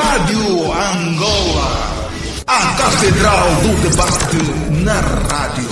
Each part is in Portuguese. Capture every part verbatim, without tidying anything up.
Rádio Angola, a Catedral do Debate na rádio.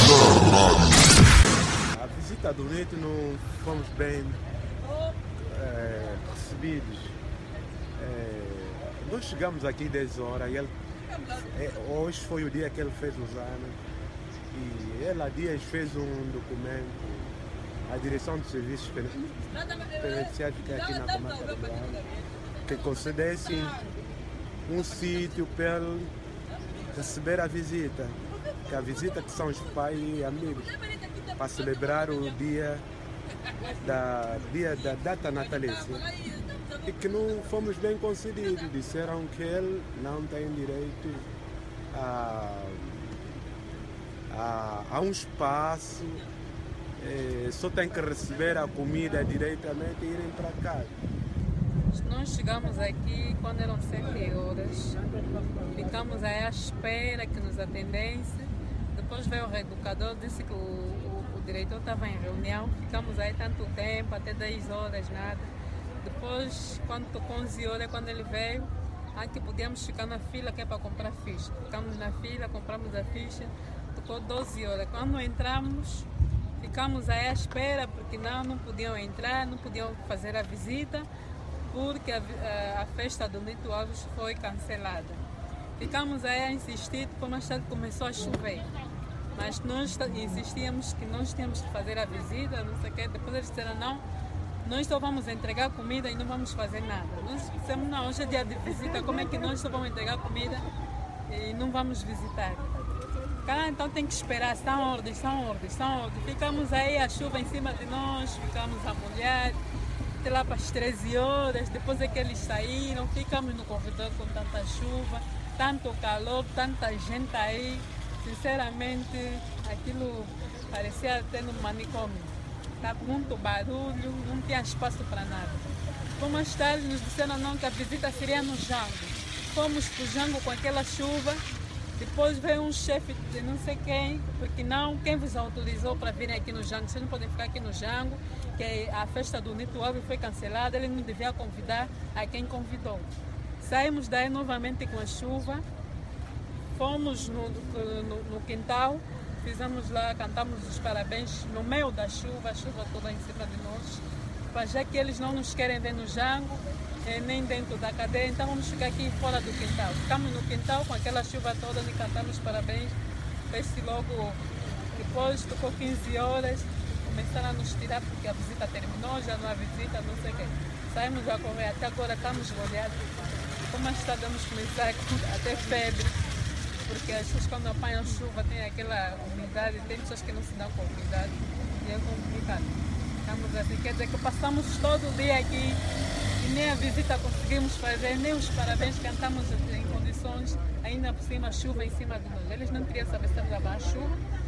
A visita do Neto não fomos bem é, recebidos. É, nós chegamos aqui dez horas e ele, é, hoje foi o dia que ele fez os anos e ele há dias fez um documento. A direção dos serviços penitenciários que aqui na comarca do Luanda, que concedesse um sítio para ele receber a visita, que a visita que são os pais e amigos, para celebrar o dia da, dia da data natalícia. E que não fomos bem concedidos, disseram que ele não tem direito a, a, a um espaço. É, só tem que receber a comida diretamente e irem para casa. Nós chegamos aqui quando eram sete horas, ficamos aí à espera que nos atendesse. Depois veio o reeducador, disse que o, o, o diretor estava em reunião, ficamos aí tanto tempo, até dez horas, nada. Depois, quando tocou onze horas, quando ele veio, aqui podíamos ficar na fila que é para comprar ficha. Ficamos na fila, compramos a ficha, tocou doze horas. Quando entramos, ficamos aí à espera, porque não, não podiam entrar, não podiam fazer a visita, porque a, a, a festa do Nito Alves foi cancelada. Ficamos aí a insistir, depois mais tarde começou a chover. Mas nós insistíamos que nós tínhamos que fazer a visita, não sei o quê. Depois eles disseram, não, nós só vamos entregar comida e não vamos fazer nada. Nós dissemos, não, hoje é dia de visita, como é que nós só vamos entregar comida e não vamos visitar? Ah, então tem que esperar, são ordens, são ordens, são ordens. Ficamos aí, a chuva em cima de nós, ficamos a molhar, até lá para as treze horas, depois é que eles saíram, ficamos no corredor com tanta chuva, tanto calor, tanta gente aí. Sinceramente, aquilo parecia até no manicômio. Tá muito barulho, não tinha espaço para nada. Depois mais tarde nos disseram não, que a visita seria no Jango. Fomos para o Jango com aquela chuva. Depois veio um chefe de não sei quem, porque não, quem vos autorizou para virem aqui no Jango? Vocês não podem ficar aqui no Jango, que a festa do Nito Alves foi cancelada, ele não devia convidar a quem convidou. Saímos daí novamente com a chuva, fomos no, no, no quintal, fizemos lá, cantamos os parabéns no meio da chuva, a chuva toda em cima de nós, mas já que eles não nos querem ver no Jango, nem dentro da cadeia, então vamos ficar aqui fora do quintal. Ficamos no quintal com aquela chuva toda e cantamos parabéns. Fez-se logo, depois tocou quinze horas, começaram a nos tirar porque a visita terminou, já não há visita, não sei o quê. Saímos a correr, até agora estamos molhados. Como mais tarde vamos começar com até febre, porque as pessoas quando apanham chuva tem aquela umidade, tem pessoas que não se dão com umidade e é complicado. Estamos assim, quer dizer que passamos todo o dia aqui. E nem a visita conseguimos fazer, nem os parabéns cantamos em condições, ainda por cima, chuva em cima de nós. Eles não queriam saber se estamos abaixo chuva.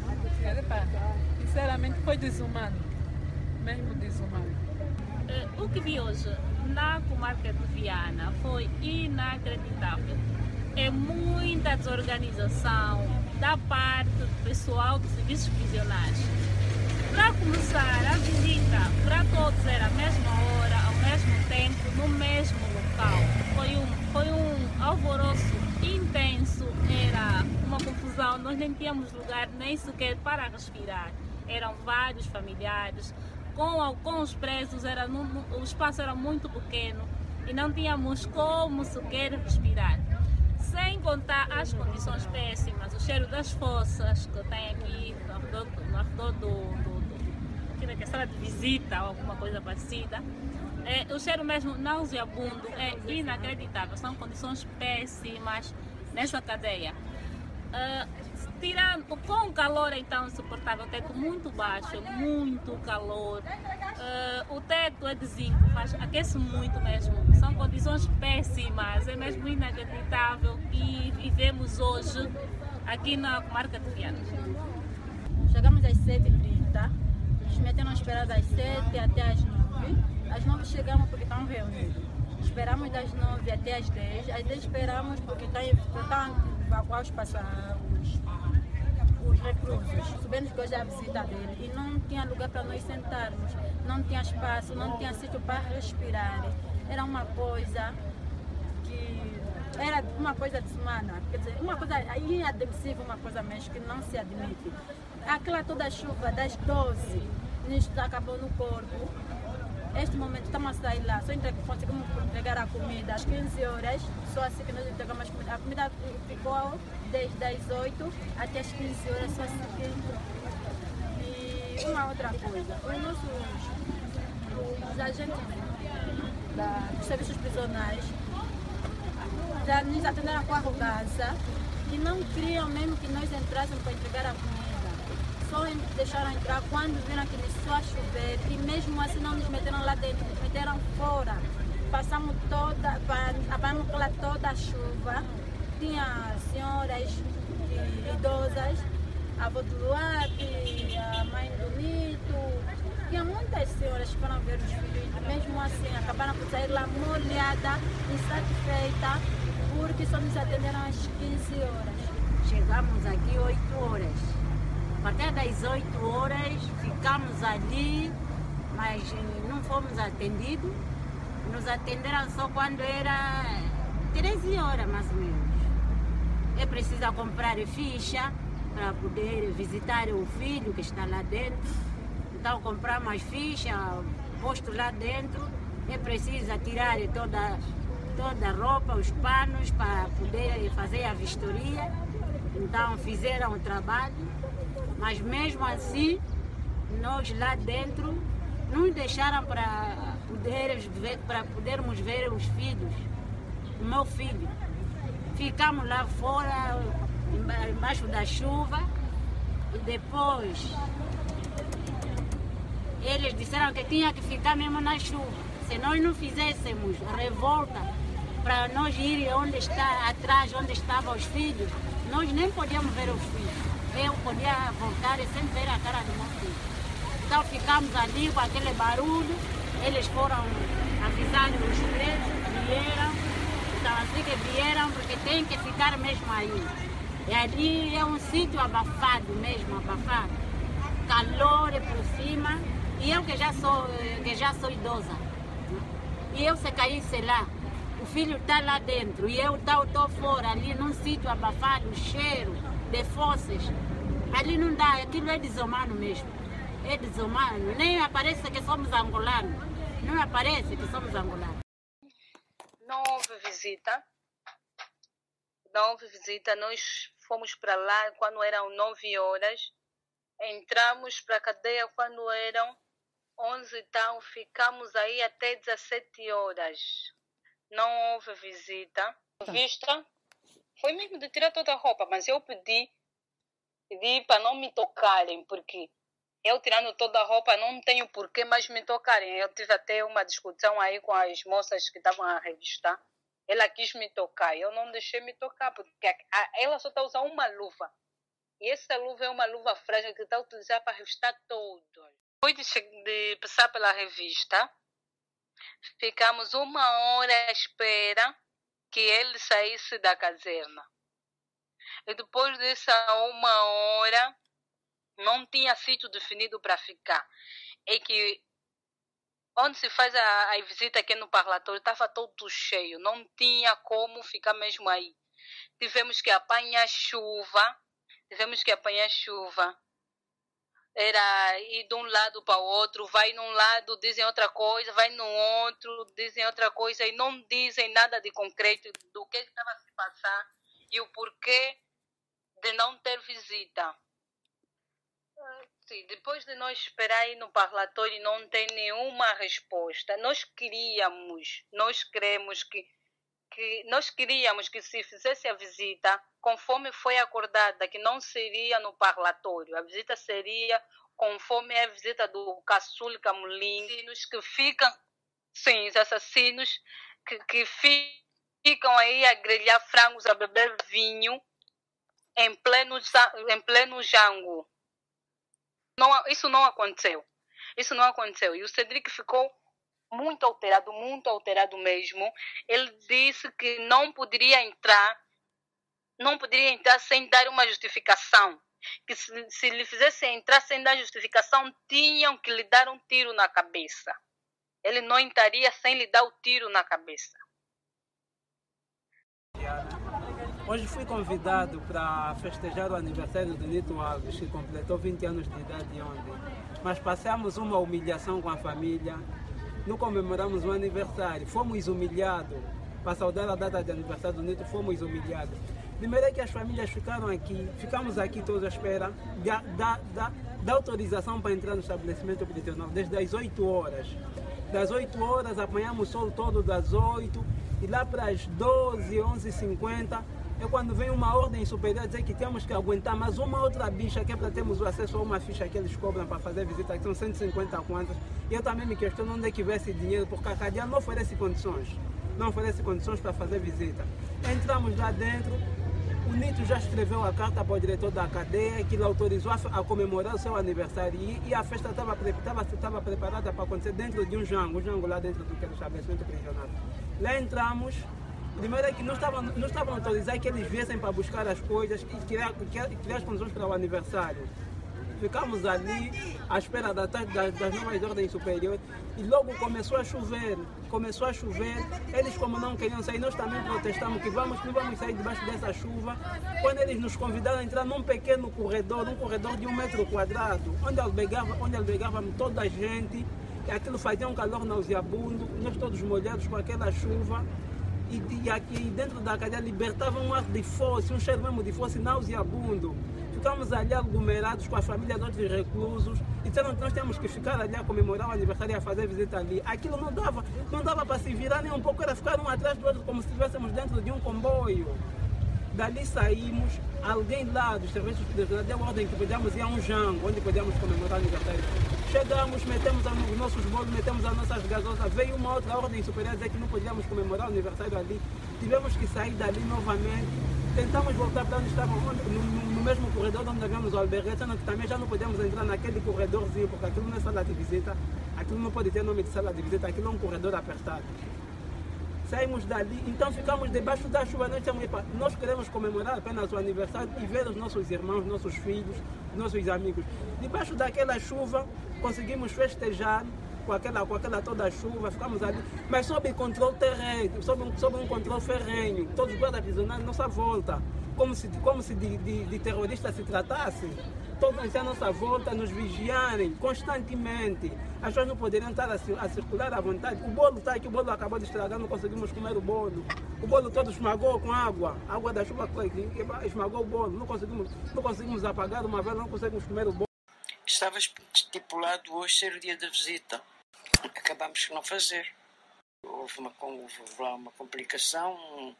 Sinceramente, foi desumano, mesmo desumano. O que vi hoje na comarca de Viana foi inacreditável. É muita desorganização da parte do pessoal dos serviços prisionais. Para começar, a visita para todos era a mesma hora, ao mesmo tempo, no mesmo local. Foi um, foi um alvoroço intenso, era uma confusão, nós nem tínhamos lugar nem sequer para respirar. Eram vários familiares, com, com os presos, era, no, o espaço era muito pequeno e não tínhamos como sequer respirar. Sem contar as condições péssimas, o cheiro das fossas que tem aqui no redor, no redor do, do aqui na sala de visita ou alguma coisa parecida. É, o cheiro mesmo nauseabundo é inacreditável, são condições péssimas nessa cadeia. Uh, tirando, com o calor então insuportável, o teto muito baixo, muito calor, uh, o teto é de zinco, mas aquece muito mesmo, são condições péssimas, é mesmo inacreditável e vivemos hoje aqui na comarca de Viana. Chegamos às sete e trinta, nos meteram a esperar das sete até às nove, às nove chegamos porque estão reunidos. Esperamos das nove até às dez, às dez esperamos porque estão a evacuar os passagens, os reclusos. Sabemos que hoje é a visita dele e não tinha lugar para nós sentarmos, não tinha espaço, não tinha sítio para respirar. Era uma coisa que era uma coisa de semana, quer dizer, uma coisa inadmissível, uma coisa mesmo que não se admite. Aquela toda a chuva das doze, nisto acabou no corpo. Este momento estamos a sair lá, só entre, conseguimos entregar a comida às quinze horas, só assim que nós entregamos a comida. A comida ficou desde as oito até as quinze horas, só assim que... E uma outra coisa, os nossos os agentes da, dos serviços prisionais já nos atenderam com arrogância e não queriam mesmo que nós entrássemos para entregar a comida. Só deixaram entrar quando viram que começou a chover e mesmo assim não nos meteram lá dentro, nos meteram fora. Passamos toda, apanhamos pela toda a chuva. Tinha senhoras idosas, a avó do Luape, a mãe do Nito. Tinha muitas senhoras que foram ver os filhos, mesmo assim acabaram por sair lá molhada, insatisfeita, porque só nos atenderam às quinze horas. Chegamos aqui oito horas. A partir das oito horas ficamos ali, mas não fomos atendidos. Nos atenderam só quando era treze horas mais ou menos. É preciso comprar ficha para poder visitar o filho que está lá dentro. Então compramos as fichas, posto lá dentro. É preciso tirar toda, toda a roupa, os panos para poder fazer a vistoria. Então fizeram o trabalho. Mas mesmo assim, nós lá dentro nos deixaram para poder ver, para podermos ver os filhos, o meu filho. Ficamos lá fora, embaixo da chuva, e depois eles disseram que tinha que ficar mesmo na chuva. Se nós não fizéssemos a revolta para nós ir onde está, atrás, onde estavam os filhos, nós nem podíamos ver os filhos. Eu podia voltar e sempre ver a cara do meu filho. Então ficamos ali com aquele barulho, eles foram avisar os presos, vieram, então assim que vieram, porque tem que ficar mesmo aí. E ali é um sítio abafado mesmo, abafado. Calor por cima, e eu que já sou, que já sou idosa. E eu se caísse lá, o filho está lá dentro, e eu estou fora, ali num sítio abafado, cheiro de fósseis. Ali não dá, aquilo é desumano mesmo. É desumano. Nem aparece que somos angolanos. Não aparece que somos angolanos. Não houve visita. Não houve visita. Nós fomos para lá quando eram nove horas. Entramos para a cadeia quando eram onze, então ficamos aí até dezessete horas. Não houve visita. A vista foi mesmo de tirar toda a roupa, mas eu pedi, pedi para não me tocarem, porque eu tirando toda a roupa não tenho porquê mais me tocarem. Eu tive até uma discussão aí com as moças que estavam a revistar. Ela quis me tocar, eu não deixei me tocar, porque ela só está usando uma luva. E essa luva é uma luva frágil que está a utilizar para revistar todos. Depois de, de passar pela revista, ficamos uma hora à espera que ele saísse da caserna. E depois dessa uma hora, não tinha sítio definido para ficar. É que onde se faz a, a visita aqui no parlatório estava todo cheio. Não tinha como ficar mesmo aí. Tivemos que apanhar chuva. Tivemos que apanhar chuva. Era ir de um lado para o outro, vai num lado, dizem outra coisa, vai no outro, dizem outra coisa e não dizem nada de concreto do que estava a se passar e o porquê de não ter visita. Sim, depois de nós esperar aí no parlatório e não ter nenhuma resposta, nós queríamos, nós queremos que, que nós queríamos que se fizesse a visita, conforme foi acordada, que não seria no parlatório, a visita seria conforme a visita do Caçul Camulim, que ficam, sim, os assassinos que, que ficam aí a grelhar frangos, a beber vinho em pleno, em pleno jango. Não, isso não aconteceu. Isso não aconteceu. E o Cedric ficou muito alterado, muito alterado mesmo. Ele disse que não poderia entrar, não poderia entrar sem dar uma justificação. Que se, se lhe fizesse entrar sem dar justificação, tinham que lhe dar um tiro na cabeça. Ele não entraria sem lhe dar o tiro na cabeça. Hoje fui convidado para festejar o aniversário do Nito Alves, que completou vinte anos de idade ontem. Mas passamos uma humilhação com a família. Não comemoramos o aniversário, fomos humilhados. Para saudar a data de aniversário do Nito, fomos humilhados. Primeiro é que as famílias ficaram aqui, ficamos aqui todos à espera da, da, da, da autorização para entrar no estabelecimento prisional, desde as oito horas. Das oito horas, apanhamos o sol todo das oito, e lá para as doze, onze e cinquenta, é quando vem uma ordem superior a dizer que temos que aguentar mais uma outra bicha, que é para termos o acesso a uma ficha que eles cobram para fazer visita, que são cento e cinquenta contas. E eu também me questiono onde é que vê esse dinheiro, porque a cadeia não oferece condições, não oferece condições para fazer visita. Entramos lá dentro. O Nito já escreveu a carta para o diretor da cadeia, que ele autorizou a, a comemorar o seu aniversário, e, e a festa estava preparada para acontecer dentro de um jango, um jango lá dentro do estabelecimento prisional. Lá entramos, primeiro é que não estavam, não estavam autorizados que eles viessem para buscar as coisas e criar, criar, criar as condições para o aniversário. Ficamos ali à espera das, das, das novas ordens superiores e logo começou a chover, começou a chover, eles como não queriam sair, nós também protestamos que vamos, não vamos sair debaixo dessa chuva, quando eles nos convidaram a entrar num pequeno corredor, um corredor de um metro quadrado, onde albergava, onde albergávamos toda a gente, e aquilo fazia um calor nauseabundo, nós todos molhados com aquela chuva, e, e aqui dentro da cadeia libertava um ar de fosse, um cheiro mesmo de fosse nauseabundo. Ficamos ali aglomerados com a família dos reclusos e disseram que nós temos que ficar ali a comemorar o aniversário e a fazer visita ali. Aquilo não dava, não dava para se virar nem um pouco, era ficar um atrás do outro como se estivéssemos dentro de um comboio. Dali saímos, alguém lá dos serviços prisionais deu ordem que podíamos ir a um jango, onde podíamos comemorar o aniversário. Chegamos, metemos os nossos bolos, metemos as nossas gasosas, veio uma outra ordem superior a dizer que não podíamos comemorar o aniversário ali. Tivemos que sair dali novamente, tentamos voltar para onde estávamos, no, no mesmo corredor onde havíamos o albergue, sendo que também já não podíamos entrar naquele corredorzinho, porque aquilo não é sala de visita, aquilo não pode ter nome de sala de visita, aquilo é um corredor apertado. Saímos dali, então ficamos debaixo da chuva, nós, temos, nós queremos comemorar apenas o aniversário e ver os nossos irmãos, nossos filhos, nossos amigos. Debaixo daquela chuva, conseguimos festejar com aquela, com aquela toda a chuva, ficamos ali, mas sob controle terreno, sob, sob um controle ferrenho, todos os guardas prisioneiros à nossa volta, como se, como se de, de, de terroristas se tratasse. Todos à nossa volta nos vigiarem constantemente. As pessoas não poderiam estar a, a circular à vontade. O bolo está aqui, o bolo acabou de estragar, não conseguimos comer o bolo. O bolo todo esmagou com água. A água da chuva esmagou o bolo. Não conseguimos, não conseguimos apagar uma vela, não conseguimos comer o bolo. Estava estipulado hoje ser o dia da visita. Acabámos por não fazer. Houve uma, houve lá uma complicação.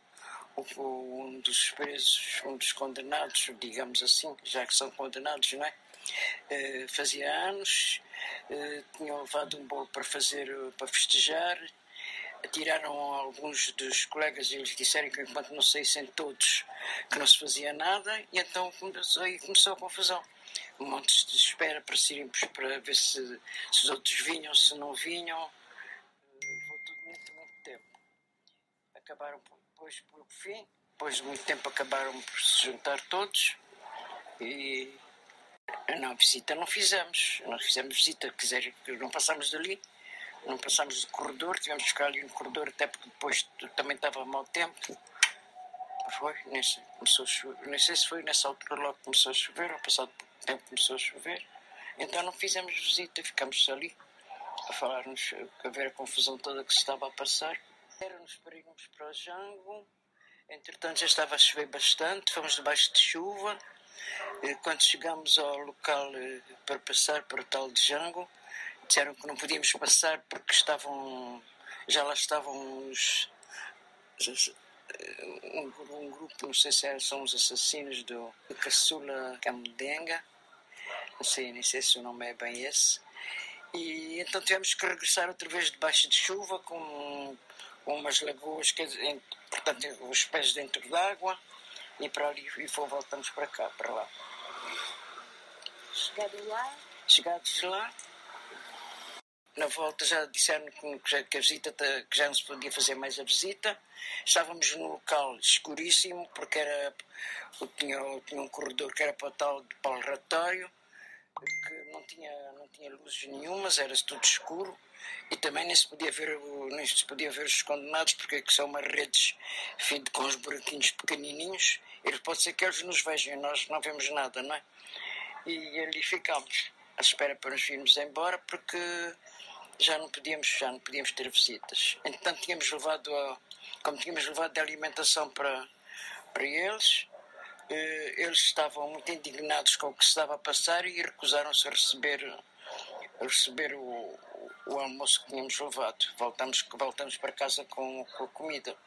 Um dos presos, um dos condenados, digamos assim, já que são condenados, não é? Uh, fazia anos, uh, tinham levado um bolo para fazer, para festejar, tiraram alguns dos colegas e eles disseram que enquanto não saíssem todos que não se fazia nada, e então começou, aí começou a confusão. Um monte de espera para, irmos, para ver se, se os outros vinham, se não vinham, uh, levou tudo muito, muito tempo. Acabaram por Depois, por fim, depois de muito tempo, acabaram por se juntar todos e não, visita não fizemos, não fizemos visita, quiser, não passámos dali, não passámos do corredor, tivemos que ficar ali no corredor, até porque depois também estava mau tempo. Foi, nesse, começou a chover, não sei se foi nessa altura logo que começou a chover, ou passado pouco tempo começou a chover, então não fizemos visita, ficámos ali a falar-nos, a ver a confusão toda que se estava a passar. Era-nos para irmos para o jango, entretanto já estava a chover bastante, fomos debaixo de chuva. Quando chegámos ao local para passar para o tal de jango, disseram que não podíamos passar porque estavam, já lá estavam os, um, um grupo, não sei se são os assassinos do, do Caçula Camdenga, não sei, nem sei se o nome é bem esse. E então tivemos que regressar outra vez debaixo de chuva com umas lagoas, que, portanto, os pés dentro d'água, e para ali e voltamos para cá, para lá. Chegados lá? Chegados lá, na volta já disseram que, já, que a visita, que já não se podia fazer mais a visita. Estávamos num local escuríssimo, porque era, tinha, tinha um corredor que era para o tal de Paulo Ratório, que não tinha, não tinha luzes nenhumas, era tudo escuro. e também nem se podia ver, nem se podia ver os condenados, porque são umas redes feed com os buraquinhos pequenininhos, e pode ser que eles nos vejam e nós não vemos nada, não é? E ali ficámos, à espera para nos virmos embora, porque já não podíamos, já não podíamos ter visitas. Entretanto, tínhamos levado, a, como tínhamos levado de alimentação para, para eles, eles estavam muito indignados com o que se estava a passar e recusaram-se a receber, a receber o, o almoço que tínhamos levado. Voltamos, voltamos para casa com, com a comida.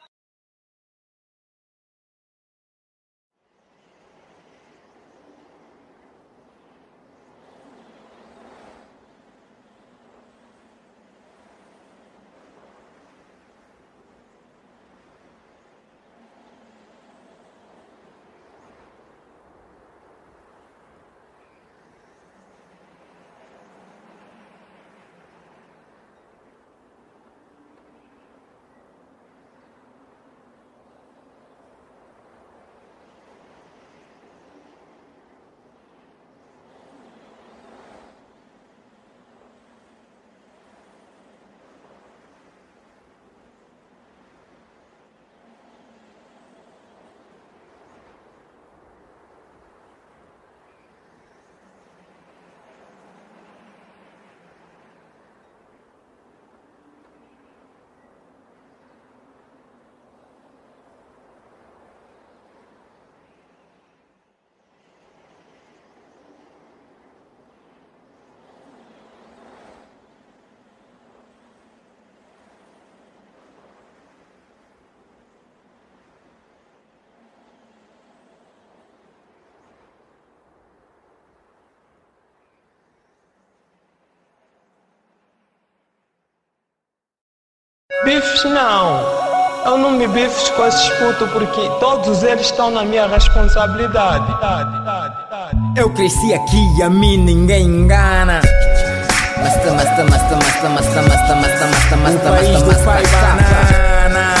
Bifes não, eu não me bifes com esses putos porque todos eles estão na minha responsabilidade. Eu cresci aqui e a mim ninguém engana. Masta, masta, masta, masta, masta, masta, masta, masta, masta, masta, masta, pai banana.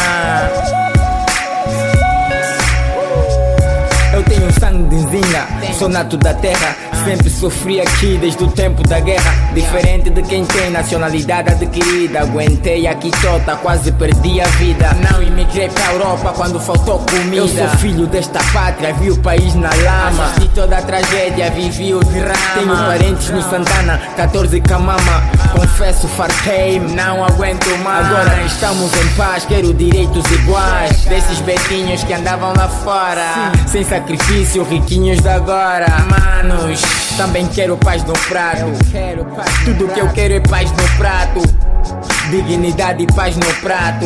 Eu tenho sangue de nzinga, sou nato da terra. Sempre sofri aqui desde o tempo da guerra. Diferente de quem tem nacionalidade adquirida. Aguentei aqui toda, quase perdi a vida. Não imigrei pra Europa quando faltou comida. Eu sou filho desta pátria, vi o país na lama. Assisti toda a tragédia, vivi o drama. Tenho parentes no Santana, catorze Camama. Confesso, fartei-me, não aguento mais. Agora estamos em paz, quero direitos iguais. Desses betinhos que andavam lá fora, sem sacrifício, riquinhos de agora. Manos, também quero paz no prato. Tudo que eu quero é paz no prato. Dignidade e paz no prato.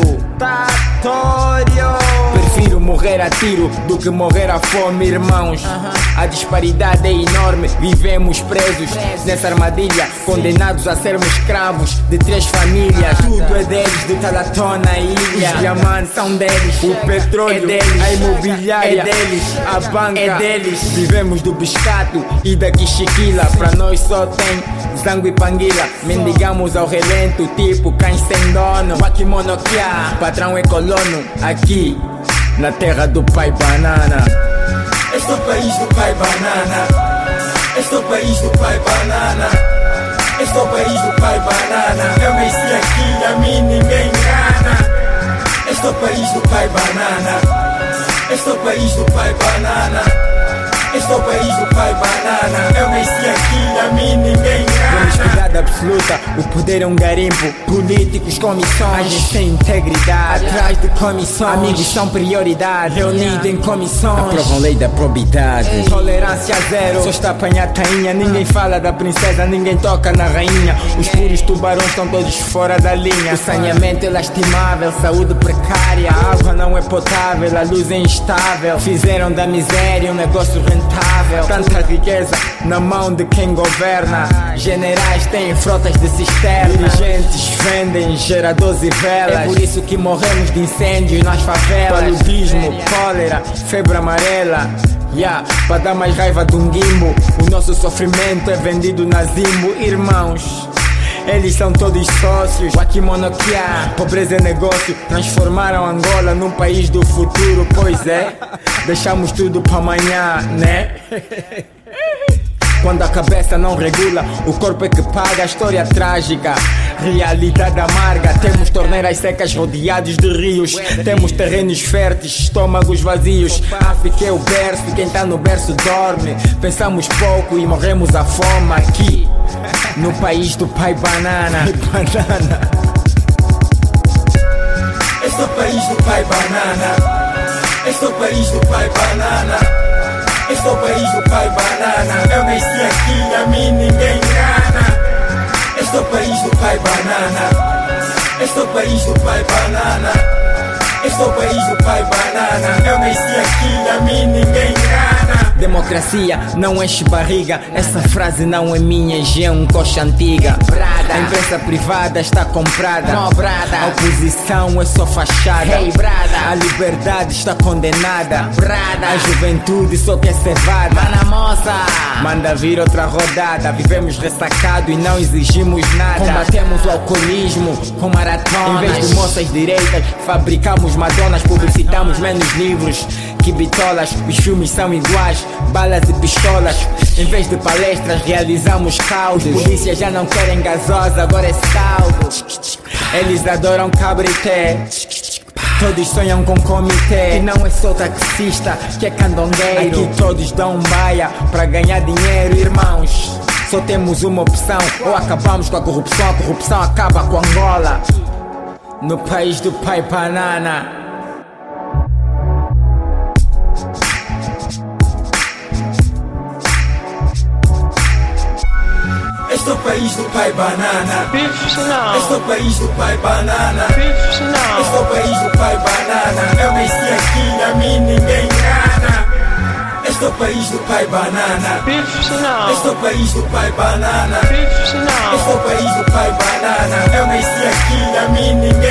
Tatório. Prefiro morrer a tiro do que morrer à fome, irmãos. A disparidade é enorme, vivemos presos nessa armadilha, condenados a sermos escravos de três famílias. Tudo é deles, de Talatona na ilha. Os diamantes são deles, o petróleo é deles, a imobiliária é deles, a banca é deles. Vivemos do biscato e da quichiquila. Pra nós só tem zango e panguila. Mendigamos ao relento, tipo cães sem dono. Wakimonokia, patrão é colono. Aqui, na terra do pai banana. Este é o país do pai banana. Este é o país do pai banana. Este é o país do pai banana. Eu nasci aqui e a mim ninguém engana. Este é o país do pai banana. Este é o país do pai banana. Este é o país do pai banana. Eu nasci aqui e a mim ninguém engana. Honestidade absoluta, o poder é um garimpo. Políticos, comissões, agem sem integridade. Atrás de comissões, amigos são prioridade. Reunido em comissões, aprovam lei da probidade. Tolerância zero, só está apanhar tainha. Ninguém fala da princesa, ninguém toca na rainha. Os puros tubarões estão todos fora da linha. O saneamento é lastimável, saúde precária. A água não é potável, a luz é instável. Fizeram da miséria um negócio rentável. Tanta riqueza na mão de quem governa. Generais têm frotas de cisterna. Dirigentes vendem geradores e velas. É por isso que morremos de incêndios nas favelas. Paludismo, cólera, febre amarela. Yeah, para dar mais raiva de um guimbo. O nosso sofrimento é vendido na Zimbo. Irmãos, eles são todos sócios. Wakimonokia, pobreza é negócio. Transformaram Angola num país do futuro. Pois é, deixamos tudo para amanhã, né? Quando a cabeça não regula, o corpo é que paga a história trágica. Realidade amarga, temos torneiras secas rodeados de rios. Temos terrenos férteis, estômagos vazios. África é o berço, quem tá no berço dorme. Pensamos pouco e morremos à fome aqui, no país do pai banana. Banana. Este é o país do pai banana. Este é o país do pai banana. Este é o país do pai banana. Eu nasci aqui, a mim ninguém engana. Este é o país do pai banana. Este é o país do pai banana. Este é o país do pai banana. Eu nasci aqui, a mim ninguém engana. Democracia não enche barriga. Essa frase não é minha, já é um coxa antiga. A imprensa privada está comprada. A oposição é só fachada. A liberdade está condenada. A juventude só quer cevada. Manda vir outra rodada. Vivemos ressacado e não exigimos nada. Combatemos o alcoolismo com maratonas. Em vez de moças direitas, fabricamos madonas. Publicitamos menos livros que bitolas. Os filmes são iguais, balas e pistolas. Em vez de palestras, realizamos causos. Polícia já não querem gasosa, agora é saldo. Eles adoram cabrité. Todos sonham com comitê. E não é só taxista que é candongueiro. Aqui todos dão baia pra ganhar dinheiro, irmãos. Só temos uma opção: ou acabamos com a corrupção, a corrupção acaba com Angola. No país do pai banana. Este é o país do pai banana. Bifes não. Este é o país do pai banana. Bifes não. Este é o país do pai banana. Eu nasci aqui, a mim ninguém engana. Este é o país do pai banana. Bifes não. Este é o país do pai banana. Bifes não. Este é o país do pai banana. Eu nasci aqui, a mim ninguém